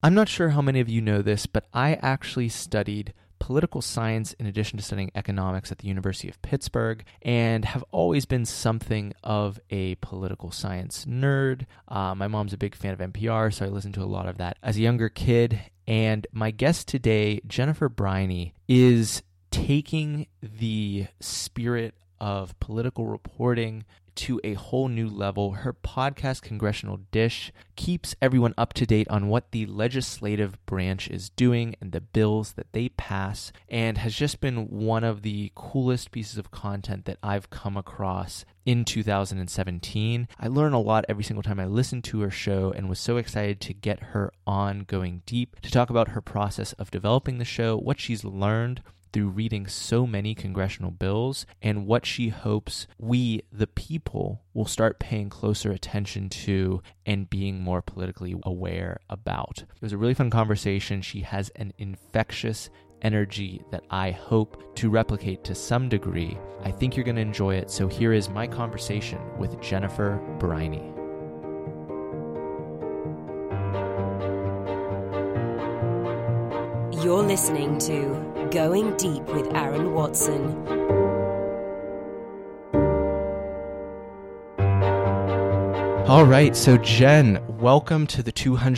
I'm not sure how many of you know this, but I actually studied political science in addition to studying economics at the University of Pittsburgh, and have always been something of a political science nerd. My mom's a big fan of NPR, so I listened to a lot of that as a younger kid. And my guest today, Jennifer Briney, is taking the spirit of political reporting to a whole new level. Her podcast, Congressional Dish, keeps everyone up to date on what the legislative branch is doing and the bills that they pass, and has just been one of the coolest pieces of content that I've come across in 2017. I learn a lot every single time I listen to her show, and was so excited to get her on Going Deep to talk about her process of developing the show, what she's learned through reading so many congressional bills, and what she hopes we, the people, will start paying closer attention to and being more politically aware about. It was a really fun conversation. She has an infectious energy that I hope to replicate to some degree. I think you're going to enjoy it. So here is my conversation with Jennifer Briney. You're listening to Going Deep with Aaron Watson. All right, so Jen, welcome to the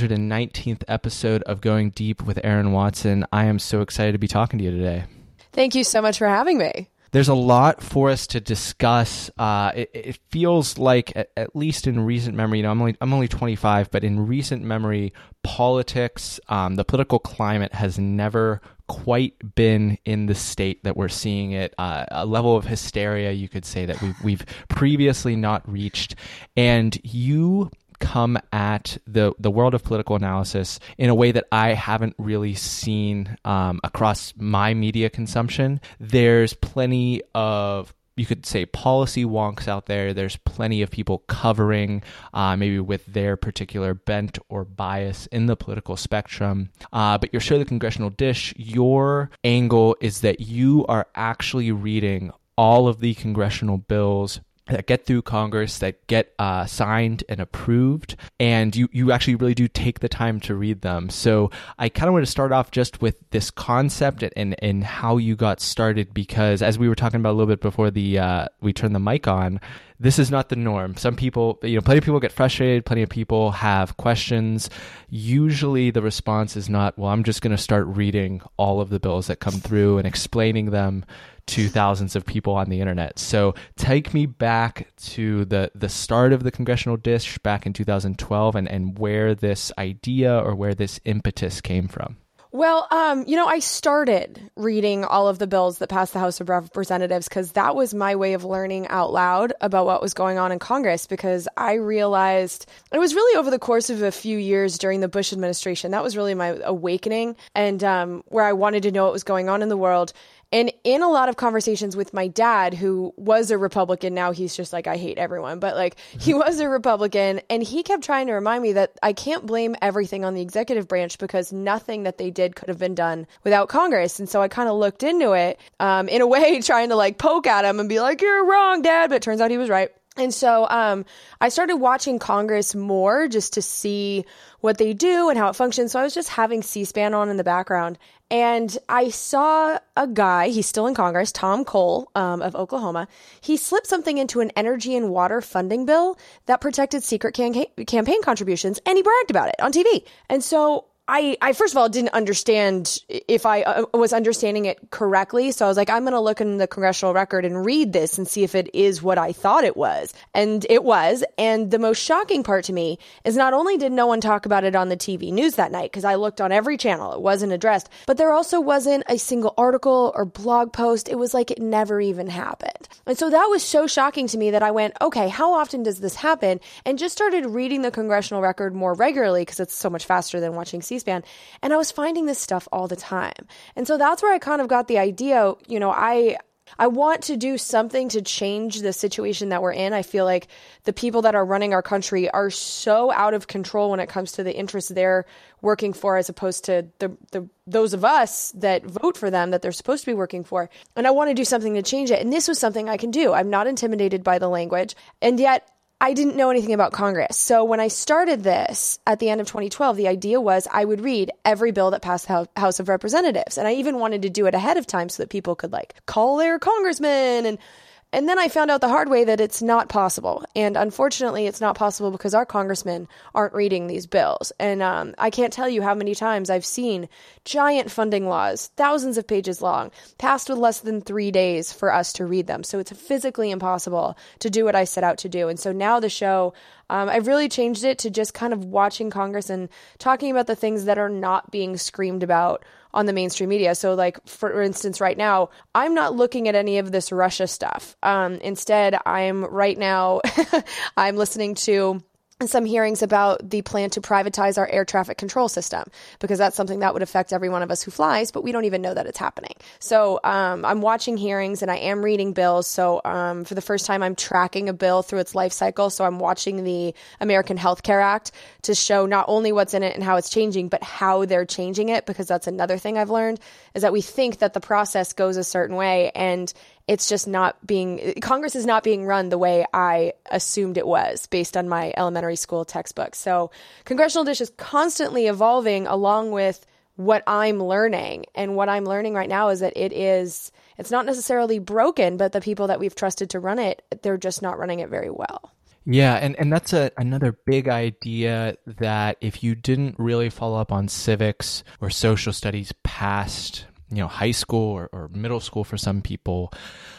219th episode of Going Deep with Aaron Watson. I am so excited to be talking to you today. Thank you so much for having me. There's a lot for us to discuss. It feels like, at least in recent memory, I'm only 25, but in recent memory, politics, the political climate has never quite been in the state that we're seeing it. A level of hysteria, you could say, that we've previously not reached. And you come at the world of political analysis in a way that I haven't really seen across my media consumption. There's plenty of, you could say, policy wonks out there. There's plenty of people covering maybe with their particular bent or bias in the political spectrum. But your show, The Congressional Dish, your angle is that you are actually reading all of the congressional bills that get through Congress, that get signed and approved, and you actually really do take the time to read them. So I kind of want to start off just with this concept and how you got started, because as we were talking about a little bit before we turned the mic on, this is not the norm. Some people, plenty of people get frustrated, plenty of people have questions. Usually the response is not, well, I'm just going to start reading all of the bills that come through and explaining them to thousands of people on the internet. So take me back to the start of the Congressional Dish back in 2012 and where this idea or where this impetus came from. Well, I started reading all of the bills that passed the House of Representatives because that was my way of learning out loud about what was going on in Congress, because I realized it was really over the course of a few years during the Bush administration. That was really my awakening, and where I wanted to know what was going on in the world. And in a lot of conversations with my dad, who was a Republican, now he's just like, I hate everyone, but he was a Republican, and he kept trying to remind me that I can't blame everything on the executive branch because nothing that they did could have been done without Congress. And so I kind of looked into it in a way, trying to poke at him and be like, you're wrong, Dad. But it turns out he was right. And so I started watching Congress more just to see what they do and how it functions. So I was just having C-SPAN on in the background. And I saw a guy, he's still in Congress, Tom Cole of Oklahoma. He slipped something into an energy and water funding bill that protected secret campaign contributions, and he bragged about it on TV. And so I first of all didn't understand if I was understanding it correctly. So I was like, I'm going to look in the congressional record and read this and see if it is what I thought it was. And it was. And the most shocking part to me is not only did no one talk about it on the TV news that night, because I looked on every channel, it wasn't addressed, but there also wasn't a single article or blog post. It was like it never even happened. And so that was so shocking to me that I went, okay, how often does this happen? And just started reading the congressional record more regularly because it's so much faster than watching C-SPAN. And I was finding this stuff all the time. And so that's where I kind of got the idea, I want to do something to change the situation that we're in. I feel like the people that are running our country are so out of control when it comes to the interests they're working for, as opposed to those of us that vote for them that they're supposed to be working for. And I want to do something to change it. And this was something I can do. I'm not intimidated by the language. And yet I didn't know anything about Congress. So when I started this at the end of 2012, the idea was I would read every bill that passed the House of Representatives. And I even wanted to do it ahead of time so that people could like call their congressman. And then I found out the hard way that it's not possible. And unfortunately, it's not possible because our congressmen aren't reading these bills. And I can't tell you how many times I've seen giant funding laws, thousands of pages long, passed with less than 3 days for us to read them. So it's physically impossible to do what I set out to do. And so now the show, I've really changed it to just kind of watching Congress and talking about the things that are not being screamed about on the mainstream media. So like, for instance, right now, I'm not looking at any of this Russia stuff. Instead, I'm listening to some hearings about the plan to privatize our air traffic control system, because that's something that would affect every one of us who flies, but we don't even know that it's happening. So I'm watching hearings and I am reading bills. So for the first time, I'm tracking a bill through its life cycle. So I'm watching the American Health Care Act to show not only what's in it and how it's changing, but how they're changing it, because that's another thing I've learned, is that we think that the process goes a certain way, and it's just Congress is not being run the way I assumed it was based on my elementary school textbook. So Congressional Dish is constantly evolving along with what I'm learning. And what I'm learning right now is that it's not necessarily broken, but the people that we've trusted to run it, they're just not running it very well. Yeah, and that's another big idea, that if you didn't really follow up on civics or social studies past high school or middle school for some people,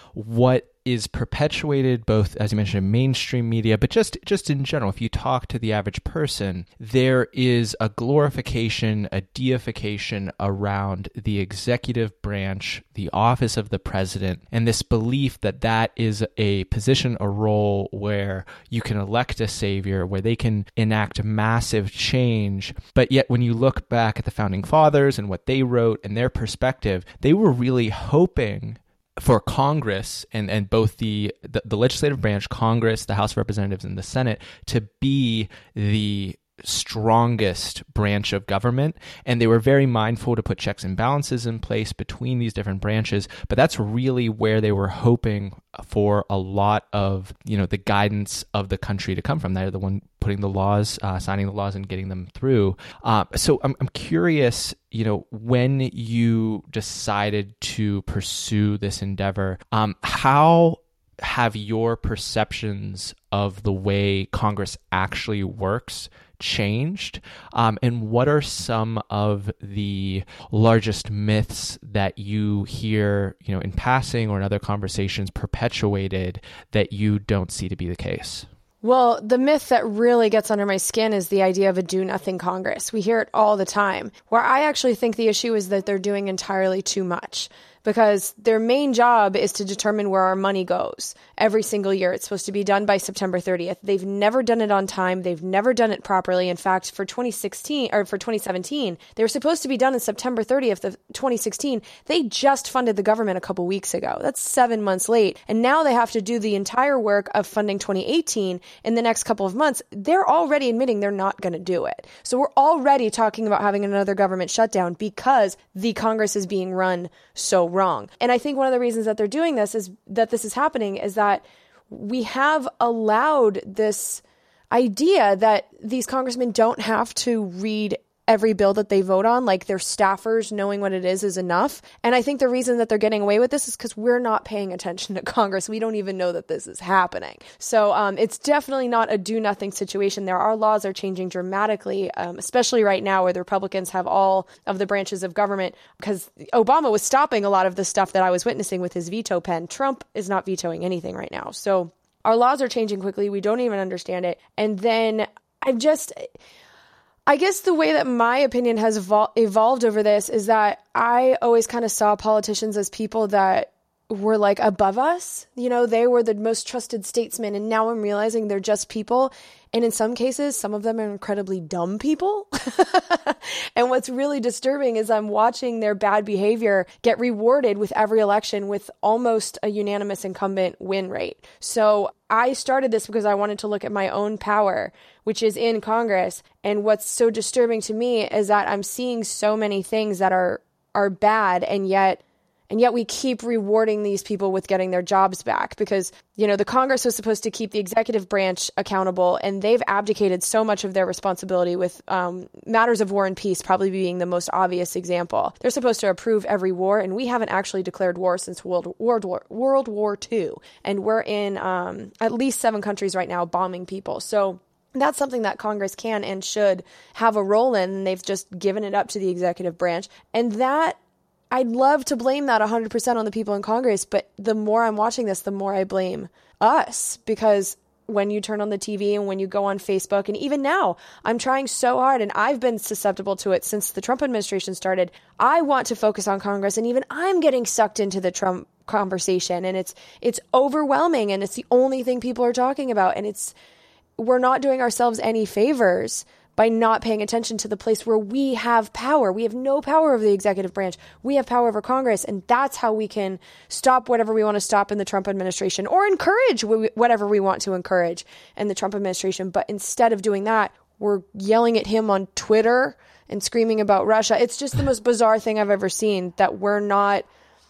what is perpetuated both, as you mentioned, in mainstream media, but just in general, if you talk to the average person, there is a glorification, a deification around the executive branch, the office of the president, and this belief that that is a position, a role where you can elect a savior, where they can enact massive change. But yet when you look back at the founding fathers and what they wrote and their perspective, they were really hoping for Congress and both the legislative branch, Congress, the House of Representatives, and the Senate to be the strongest branch of government. And they were very mindful to put checks and balances in place between these different branches. But that's really where they were hoping for a lot of, the guidance of the country to come from. They're the one putting the laws, signing the laws and getting them through. So I'm curious, when you decided to pursue this endeavor, how have your perceptions of the way Congress actually works changed? And what are some of the largest myths that you hear, in passing or in other conversations perpetuated that you don't see to be the case? Well, the myth that really gets under my skin is the idea of a do-nothing Congress. We hear it all the time, where I actually think the issue is that they're doing entirely too much, because their main job is to determine where our money goes every single year. It's supposed to be done by September 30th. They've never done it on time. They've never done it properly. In fact, for 2017, they were supposed to be done on September 30th of 2016. They just funded the government a couple weeks ago. That's 7 months late. And now they have to do the entire work of funding 2018 in the next couple of months. They're already admitting they're not going to do it. So we're already talking about having another government shutdown because the Congress is being run so wrong. And I think one of the reasons that they're doing this is that this is happening is that we have allowed this idea that these congressmen don't have to read every bill that they vote on, like their staffers knowing what it is enough. And I think the reason that they're getting away with this is because we're not paying attention to Congress. We don't even know that this is happening. So it's definitely not a do-nothing situation. Our laws are changing dramatically, especially right now where the Republicans have all of the branches of government, because Obama was stopping a lot of the stuff that I was witnessing with his veto pen. Trump is not vetoing anything right now. So our laws are changing quickly. We don't even understand it. And then I guess the way that my opinion has evolved over this is that I always kind of saw politicians as people that were like above us. They were the most trusted statesmen. And now I'm realizing they're just people. And in some cases, some of them are incredibly dumb people. And what's really disturbing is I'm watching their bad behavior get rewarded with every election with almost a unanimous incumbent win rate. So I started this because I wanted to look at my own power, which is in Congress. And what's so disturbing to me is that I'm seeing so many things that are bad, and yet And yet we keep rewarding these people with getting their jobs back because, the Congress was supposed to keep the executive branch accountable, and they've abdicated so much of their responsibility with matters of war and peace probably being the most obvious example. They're supposed to approve every war, and we haven't actually declared war since World War II. And we're in at least 7 countries right now bombing people. So that's something that Congress can and should have a role in, and they've just given it up to the executive branch. And that, I'd love to blame that 100% on the people in Congress, but the more I'm watching this, the more I blame us, because when you turn on the TV and when you go on Facebook, and even now, I'm trying so hard, and I've been susceptible to it since the Trump administration started. I want to focus on Congress, and even I'm getting sucked into the Trump conversation, and it's overwhelming, and it's the only thing people are talking about, and we're not doing ourselves any favors by not paying attention to the place where we have power. We have no power over the executive branch. We have power over Congress, and that's how we can stop whatever we want to stop in the Trump administration, or encourage whatever we want to encourage in the Trump administration. But instead of doing that, we're yelling at him on Twitter and screaming about Russia. It's just the most bizarre thing I've ever seen, that we're not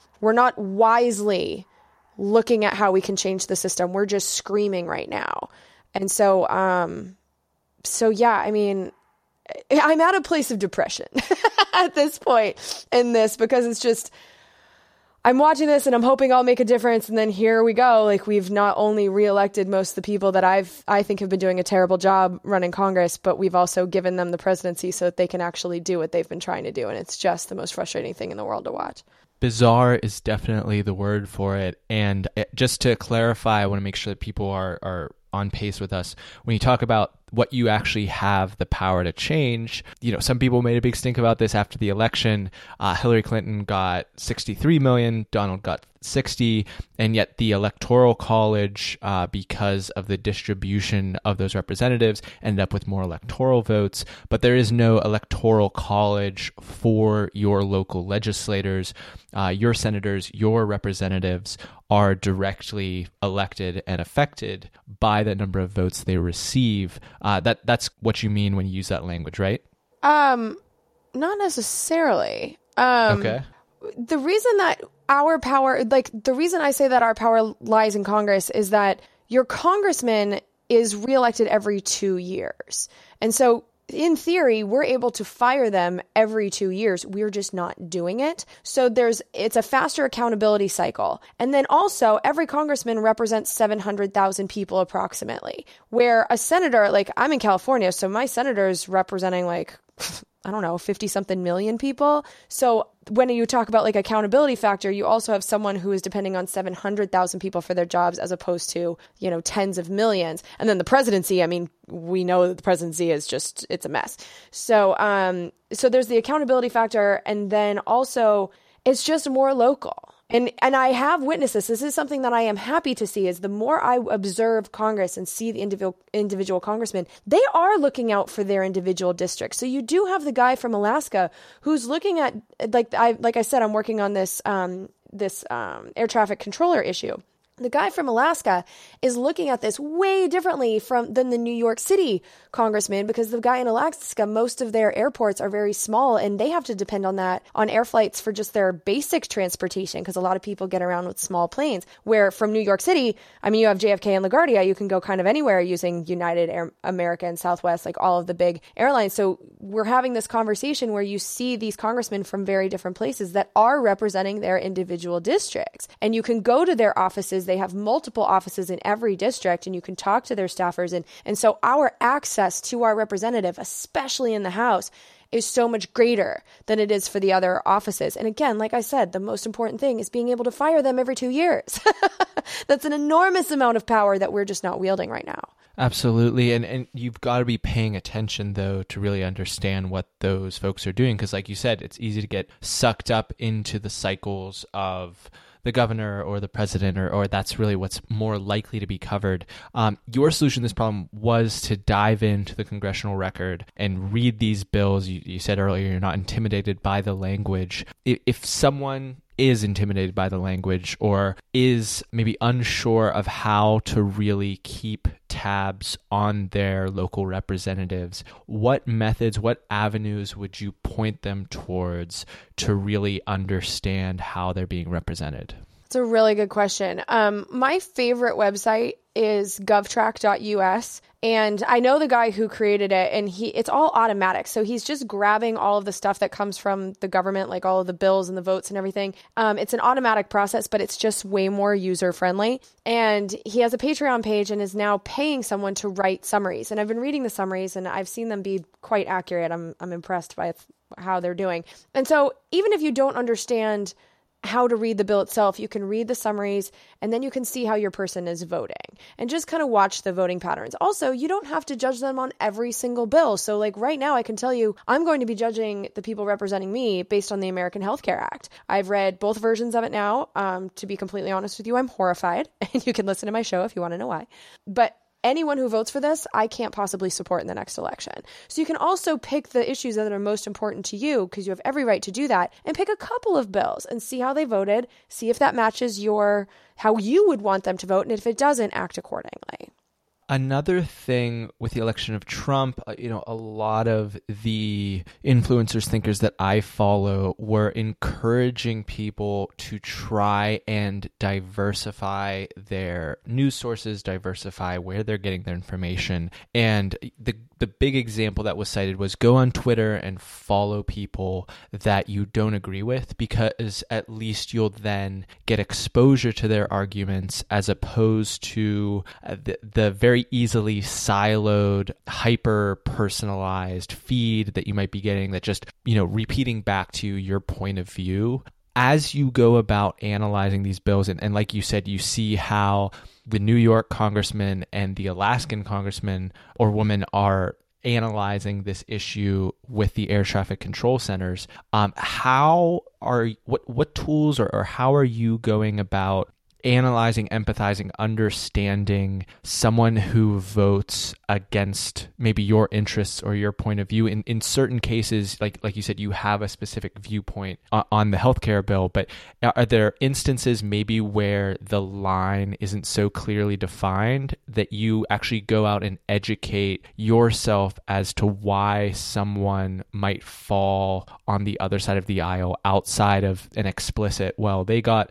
wisely looking at how we can change the system. We're just screaming right now. And so yeah, I mean, I'm at a place of depression at this point in this, because it's just, I'm watching this and I'm hoping I'll make a difference. And then here we go. Like, we've not only reelected most of the people that I think have been doing a terrible job running Congress, but we've also given them the presidency so that they can actually do what they've been trying to do. And it's just the most frustrating thing in the world to watch. Bizarre is definitely the word for it. And just to clarify, I want to make sure that people are on pace with us. When you talk about what you actually have the power to change, some people made a big stink about this after the election. Hillary Clinton got 63 million, Donald got 60, and yet the Electoral College, because of the distribution of those representatives, ended up with more electoral votes. But there is no Electoral College for your local legislators. Your senators, your representatives are directly elected and affected by the number of votes they receive. That's what you mean when you use that language, right? Not necessarily. Okay. The reason that our power, the reason I say that our power lies in Congress is that your congressman is reelected every 2 years. And so in theory, we're able to fire them every 2 years. We're just not doing it. So it's a faster accountability cycle. And then also, every congressman represents 700,000 people approximately, where a senator, I'm in California, so my senator is representing 50-something million people. So when you talk about accountability factor, you also have someone who is depending on 700,000 people for their jobs, as opposed to, tens of millions. And then the presidency, I mean, we know that the presidency is just, it's a mess. So, so there's the accountability factor. And then also it's just more local. And I have witnessed this. This is something that I am happy to see, is the more I observe Congress and see the individual congressmen, they are looking out for their individual districts. So you do have the guy from Alaska who's looking at, like I said, I'm working on this air traffic controller issue. The guy from Alaska is looking at this way differently than the New York City congressman, because the guy in Alaska, most of their airports are very small, and they have to depend on air flights for just their basic transportation, because a lot of people get around with small planes. Where from New York City, I mean, you have JFK and LaGuardia, you can go kind of anywhere using United, America, and Southwest, all of the big airlines. So we're having this conversation where you see these congressmen from very different places that are representing their individual districts, and you can go to their offices. They have multiple offices in every district, and you can talk to their staffers. And so our access to our representative, especially in the House, is so much greater than it is for the other offices. And again, like I said, the most important thing is being able to fire them every 2 years. That's an enormous amount of power that we're just not wielding right now. Absolutely. And you've got to be paying attention, though, to really understand what those folks are doing. Because like you said, it's easy to get sucked up into the cycles of the governor or the president, or that's really what's more likely to be covered. Your solution to this problem was to dive into the congressional record and read these bills. You said earlier you're not intimidated by the language. If someone is intimidated by the language or is maybe unsure of how to really keep tabs on their local representatives, what methods, what avenues would you point them towards to really understand how they're being represented? It's a really good question. My favorite website is govtrack.us. And I know the guy who created it, and it's all automatic. So he's just grabbing all of the stuff that comes from the government, like all of the bills and the votes and everything. It's an automatic process, but it's just way more user friendly. And he has a Patreon page and is now paying someone to write summaries. And I've been reading the summaries and I've seen them be quite accurate. I'm impressed by how they're doing. And so even if you don't understand how to read the bill itself, you can read the summaries and then you can see how your person is voting and just kind of watch the voting patterns. Also, you don't have to judge them on every single bill. So like right now, I can tell you, I'm going to be judging the people representing me based on the American Health Care Act. I've read both versions of it now. To be completely honest with you, I'm horrified, and you can listen to my show if you want to know why. But anyone who votes for this, I can't possibly support in the next election. So you can also pick the issues that are most important to you, because you have every right to do that, and pick a couple of bills and see how they voted, see if that matches how you would want them to vote, and if it doesn't, act accordingly. Another thing with the election of Trump, a lot of the influencers, thinkers that I follow were encouraging people to try and diversify their news sources, diversify where they're getting their information. And the big example that was cited was go on Twitter and follow people that you don't agree with, because at least you'll then get exposure to their arguments as opposed to the very easily siloed, hyper-personalized feed that you might be getting that just, repeating back to you your point of view. As you go about analyzing these bills, and like you said, you see how the New York congressman and the Alaskan congressman or woman are analyzing this issue with the air traffic control centers. What tools or how are you going about analyzing, empathizing, understanding someone who votes against maybe your interests or your point of view? In certain cases, like you said, you have a specific viewpoint on the healthcare bill, but are there instances maybe where the line isn't so clearly defined that you actually go out and educate yourself as to why someone might fall on the other side of the aisle outside of an explicit, well, they got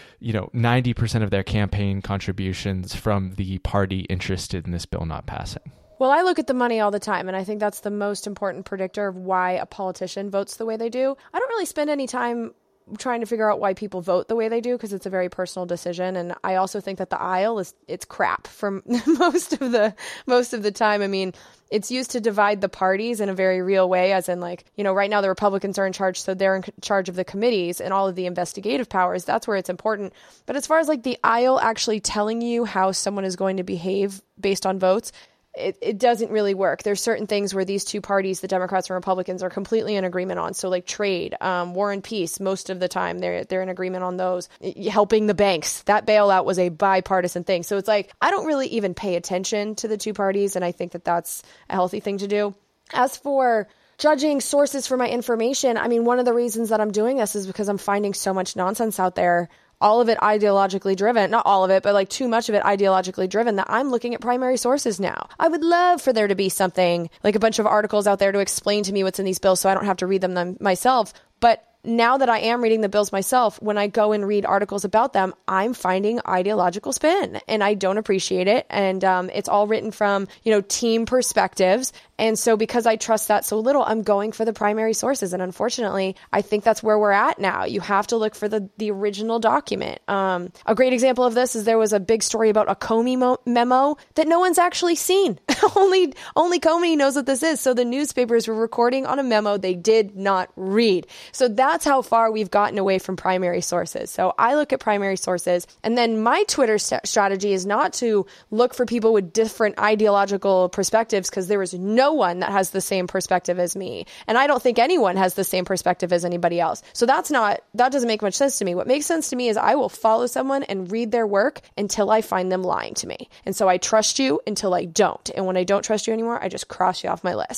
90% of their campaign contributions from the party interested in this bill not passing? Well, I look at the money all the time, and I think that's the most important predictor of why a politician votes the way they do. I don't really spend any time trying to figure out why people vote the way they do, because it's a very personal decision. And I also think that the aisle it's crap for most of the time. I mean, it's used to divide the parties in a very real way, as in right now the Republicans are in charge, so they're in charge of the committees and all of the investigative powers. That's where it's important. But as far as the aisle actually telling you how someone is going to behave based on votes, it doesn't really work. There's certain things where these two parties, the Democrats and Republicans, are completely in agreement on. So like trade, war and peace, most of the time they're in agreement on those. Helping the banks, that bailout was a bipartisan thing. So it's I don't really even pay attention to the two parties, and I think that that's a healthy thing to do. As for judging sources for my information, I mean, one of the reasons that I'm doing this is because I'm finding so much nonsense out there, all of it ideologically driven, not all of it, but too much of it ideologically driven, that I'm looking at primary sources now. I would love for there to be something like a bunch of articles out there to explain to me what's in these bills so I don't have to read them myself. But now that I am reading the bills myself, when I go and read articles about them, I'm finding ideological spin, and I don't appreciate it. And it's all written from, team perspectives. And so because I trust that so little, I'm going for the primary sources. And unfortunately, I think that's where we're at now. You have to look for the original document. A great example of this is there was a big story about a Comey memo that no one's actually seen. Only Comey knows what this is. So the newspapers were recording on a memo they did not read. So that's how far we've gotten away from primary sources. So I look at primary sources, and then my Twitter strategy is not to look for people with different ideological perspectives, because there is no one that has the same perspective as me. And I don't think anyone has the same perspective as anybody else. So that doesn't make much sense to me. What makes sense to me is I will follow someone and read their work until I find them lying to me. And so I trust you until I don't. And when I don't trust you anymore, I just cross you off my list.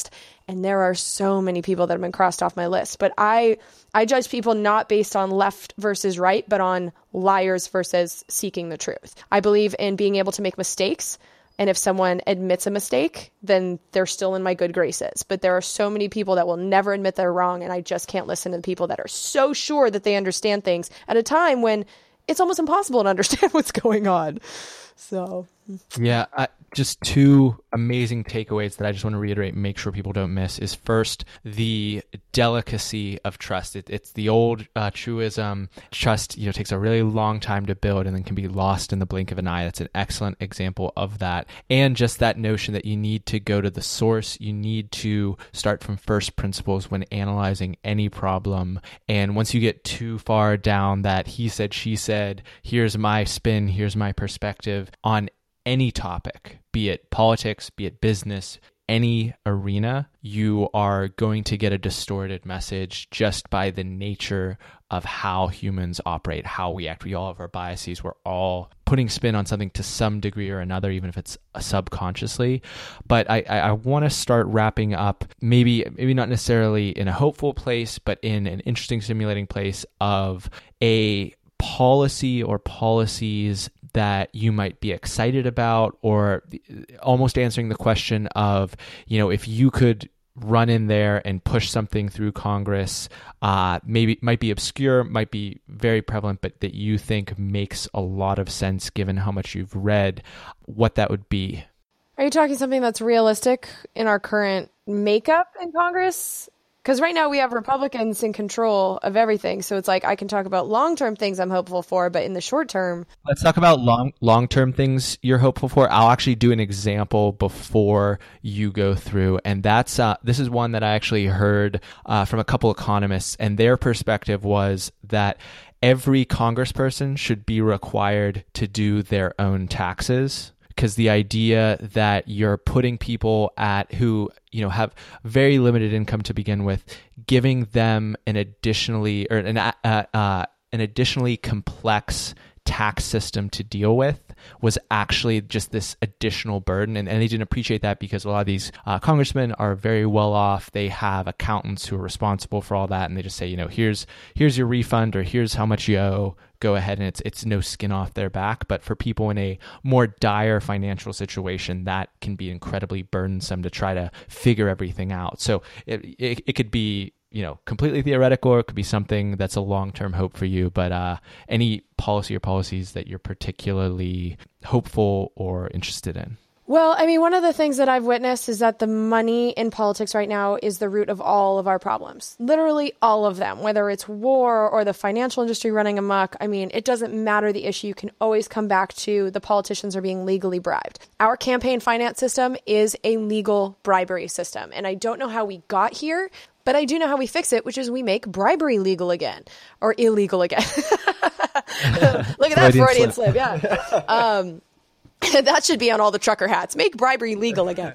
And there are so many people that have been crossed off my list. But I judge people not based on left versus right, but on liars versus seeking the truth. I believe in being able to make mistakes. And if someone admits a mistake, then they're still in my good graces. But there are so many people that will never admit they're wrong. And I just can't listen to the people that are so sure that they understand things at a time when it's almost impossible to understand what's going on. So, yeah, just two amazing takeaways that I just want to reiterate and make sure people don't miss is first, the delicacy of trust. It's the old truism. Trust, takes a really long time to build and then can be lost in the blink of an eye. That's an excellent example of that. And just that notion that you need to go to the source. You need to start from first principles when analyzing any problem. And once you get too far down that he said, she said, here's my spin, here's my perspective on any topic, be it politics, be it business, any arena, you are going to get a distorted message just by the nature of how humans operate, how we act. We all have our biases. We're all putting spin on something to some degree or another, even if it's subconsciously. But I want to start wrapping up, maybe not necessarily in a hopeful place, but in an interesting, stimulating place of a policy or policies that you might be excited about, or almost answering the question of, if you could run in there and push something through Congress, maybe might be obscure, might be very prevalent, but that you think makes a lot of sense given how much you've read, what that would be. Are you talking something that's realistic in our current makeup in Congress? Because right now we have Republicans in control of everything. So it's like I can talk about long-term things I'm hopeful for, but in the short term... Let's talk about long-term things you're hopeful for. I'll actually do an example before you go through. And that's this is one that I actually heard from a couple economists. And their perspective was that every congressperson should be required to do their own taxes. Because the idea that you're putting people who have very limited income to begin with, giving them an additionally complex tax system to deal with was actually just this additional burden. And they didn't appreciate that because a lot of these congressmen are very well off. They have accountants who are responsible for all that. And they just say, here's your refund, or here's how much you owe. Go ahead, and it's no skin off their back. But for people in a more dire financial situation, that can be incredibly burdensome to try to figure everything out. So it could be completely theoretical, or it could be something that's a long-term hope for you. But any policy or policies that you're particularly hopeful or interested in? Well, I mean, one of the things that I've witnessed is that the money in politics right now is the root of all of our problems. Literally all of them, whether it's war or the financial industry running amok. I mean, it doesn't matter the issue. You can always come back to the politicians are being legally bribed. Our campaign finance system is a legal bribery system. And I don't know how we got here, but I do know how we fix it, which is we make bribery legal again, or illegal again. Look at that Freudian slip. Yeah. That should be on all the trucker hats. Make bribery legal again.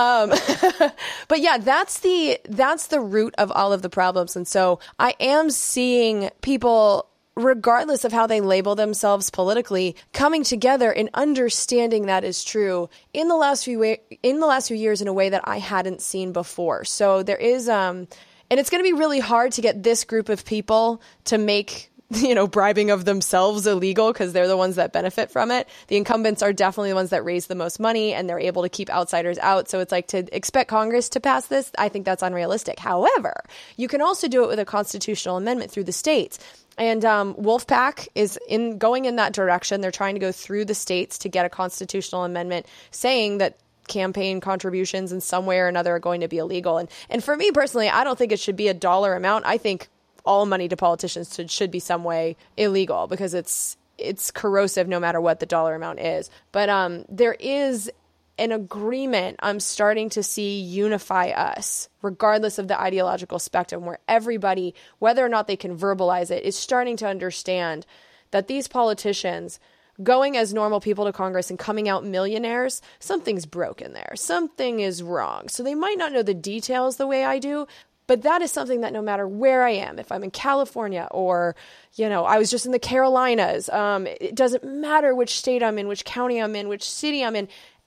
But yeah, that's the root of all of the problems. And so I am seeing people, regardless of how they label themselves politically, coming together and understanding that is true in the last few years in a way that I hadn't seen before. So there is, and it's going to be really hard to get this group of people to make bribing of themselves illegal, because they're the ones that benefit from it. The incumbents are definitely the ones that raise the most money, and they're able to keep outsiders out. So it's like, to expect Congress to pass this, I think that's unrealistic. However, you can also do it with a constitutional amendment through the states. And Wolfpack is going in that direction. They're trying to go through the states to get a constitutional amendment saying that campaign contributions in some way or another are going to be illegal. And for me personally, I don't think it should be a dollar amount. I think all money to politicians should be some way illegal, because it's corrosive no matter what the dollar amount is. But there is an agreement I'm starting to see unify us, regardless of the ideological spectrum, where everybody, whether or not they can verbalize it, is starting to understand that these politicians going as normal people to Congress and coming out millionaires, something's broken there. Something is wrong. So they might not know the details the way I do, but that is something that no matter where I am, if I'm in California or, I was just in the Carolinas, it doesn't matter which state I'm in, which county I'm in, which city I'm in,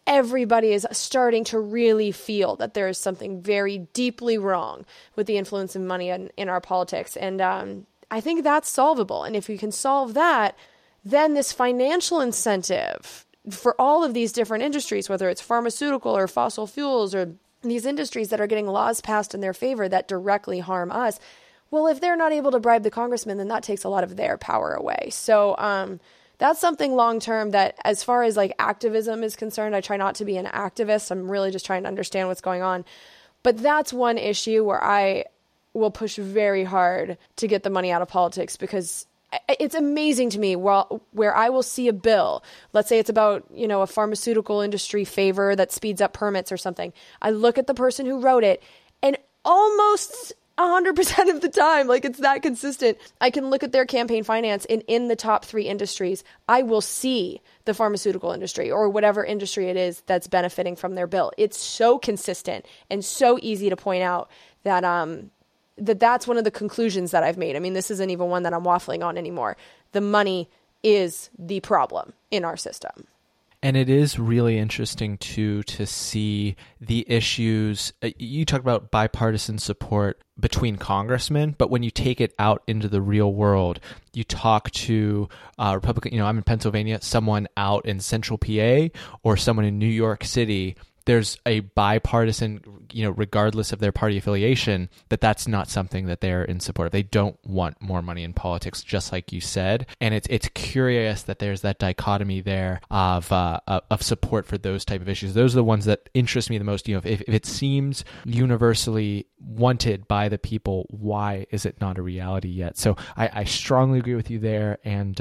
everybody is starting to really feel that there is something very deeply wrong with the influence of money in our politics. And I think that's solvable. And if we can solve that, then this financial incentive for all of these different industries, whether it's pharmaceutical or fossil fuels or these industries that are getting laws passed in their favor that directly harm us, well, if they're not able to bribe the congressman, then that takes a lot of their power away. So that's something long term that, as far as like activism is concerned, I try not to be an activist. I'm really just trying to understand what's going on. But that's one issue where I will push very hard to get the money out of politics, because it's amazing to me where I will see a bill, let's say it's about, a pharmaceutical industry favor that speeds up permits or something. I look at the person who wrote it, and almost 100% of the time, like it's that consistent, I can look at their campaign finance, and in the top 3 industries, I will see the pharmaceutical industry or whatever industry it is that's benefiting from their bill. It's so consistent and so easy to point out that that's one of the conclusions that I've made. I mean, this isn't even one that I'm waffling on anymore. The money is the problem in our system. And it is really interesting, too, to see the issues. You talk about bipartisan support between congressmen, but when you take it out into the real world, you talk to Republican, I'm in Pennsylvania, someone out in central PA or someone in New York City, there's a bipartisan, regardless of their party affiliation, that's not something that they're in support of. They don't want more money in politics, just like you said. And it's curious that there's that dichotomy there of support for those type of issues. Those are the ones that interest me the most. If it seems universally wanted by the people, why is it not a reality yet? So I strongly agree with you there. And,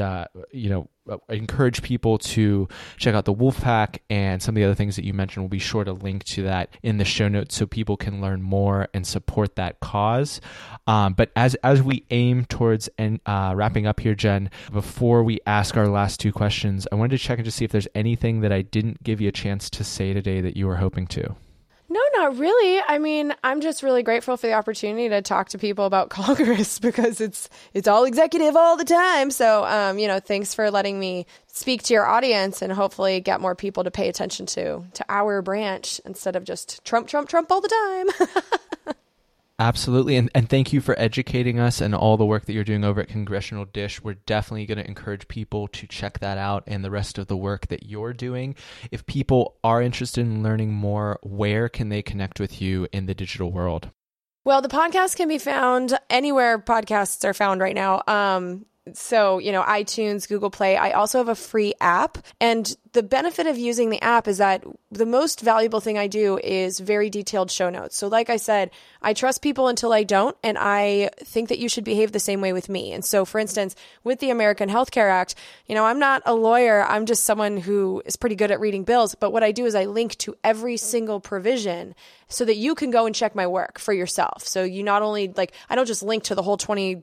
I encourage people to check out the Wolfpack, and some of the other things that you mentioned. We'll be sure to link to that in the show notes so people can learn more and support that cause. But as we aim towards wrapping up here, Jen, before we ask our last 2 questions, I wanted to check in to see if there's anything that I didn't give you a chance to say today that you were hoping to. No, not really. I mean, I'm just really grateful for the opportunity to talk to people about Congress, because it's all executive all the time. So, thanks for letting me speak to your audience and hopefully get more people to pay attention to our branch instead of just Trump, Trump, Trump all the time. Absolutely. And thank you for educating us and all the work that you're doing over at Congressional Dish. We're definitely going to encourage people to check that out and the rest of the work that you're doing. If people are interested in learning more, where can they connect with you in the digital world? Well, the podcast can be found anywhere podcasts are found right now. So, iTunes, Google Play. I also have a free app. And the benefit of using the app is that the most valuable thing I do is very detailed show notes. So like I said, I trust people until I don't, and I think that you should behave the same way with me. And so, for instance, with the American Health Care Act, I'm not a lawyer. I'm just someone who is pretty good at reading bills. But what I do is I link to every single provision so that you can go and check my work for yourself. So you not only, I don't just link to the whole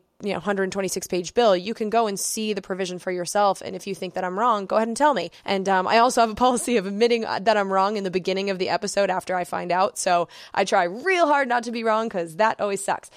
126 page bill. You can go and see the provision for yourself. And if you think that I'm wrong, go ahead and tell me. And I also have a policy of admitting that I'm wrong in the beginning of the episode after I find out. So I try real hard not to be wrong, because that always sucks.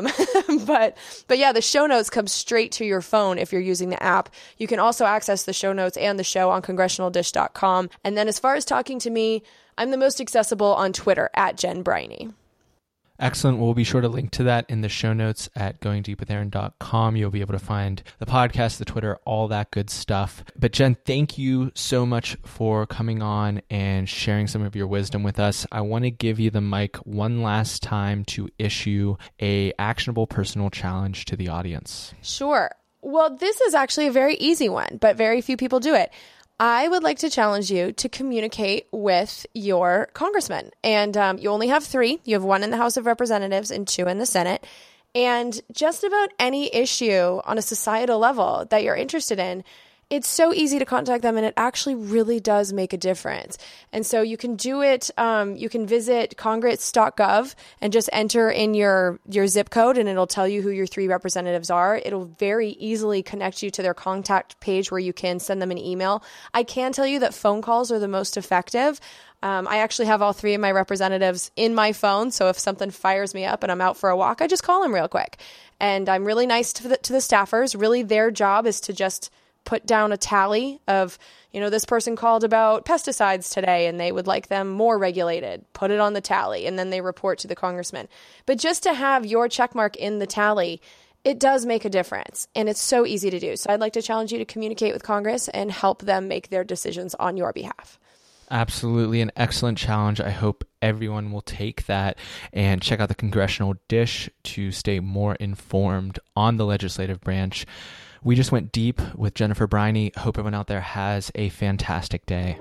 But yeah, the show notes come straight to your phone if you're using the app. You can also access the show notes and the show on congressionaldish.com. And then as far as talking to me, I'm the most accessible on Twitter at Jen Briney. Excellent. We'll be sure to link to that in the show notes at goingdeepwithaaron.com. You'll be able to find the podcast, the Twitter, all that good stuff. But Jen, thank you so much for coming on and sharing some of your wisdom with us. I want to give you the mic one last time to issue a actionable personal challenge to the audience. Sure. Well, this is actually a very easy one, but very few people do it. I would like to challenge you to communicate with your congressman. And you only have 3. You have 1 in the House of Representatives and 2 in the Senate. And just about any issue on a societal level that you're interested in, it's so easy to contact them, and it actually really does make a difference. And so you can do it. You can visit congress.gov and just enter in your zip code, and it'll tell you who your 3 representatives are. It'll very easily connect you to their contact page where you can send them an email. I can tell you that phone calls are the most effective. I actually have all 3 of my representatives in my phone. So if something fires me up and I'm out for a walk, I just call them real quick. And I'm really nice to the staffers. Really, their job is to just put down a tally of, this person called about pesticides today and they would like them more regulated. Put it on the tally, and then they report to the congressman. But just to have your check mark in the tally, it does make a difference, and it's so easy to do. So I'd like to challenge you to communicate with Congress and help them make their decisions on your behalf. Absolutely an excellent challenge. I hope everyone will take that and check out the Congressional Dish to stay more informed on the legislative branch. We just went deep with Jennifer Briney. Hope everyone out there has a fantastic day.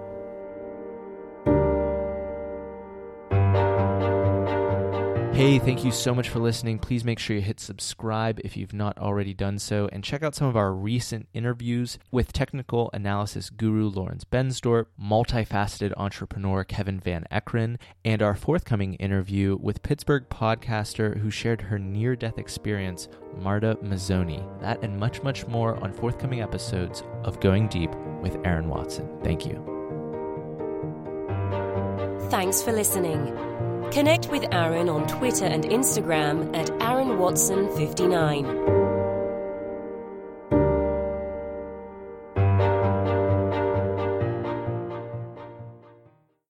Hey, thank you so much for listening. Please make sure you hit subscribe if you've not already done so, and check out some of our recent interviews with technical analysis guru Lawrence Bensdorp, multifaceted entrepreneur Kevin Van Ekeren, and our forthcoming interview with Pittsburgh podcaster who shared her near-death experience, Marta Mazzoni. That and much, much more on forthcoming episodes of Going Deep with Aaron Watson. Thank you. Thanks for listening. Connect with Aaron on Twitter and Instagram at AaronWatson59.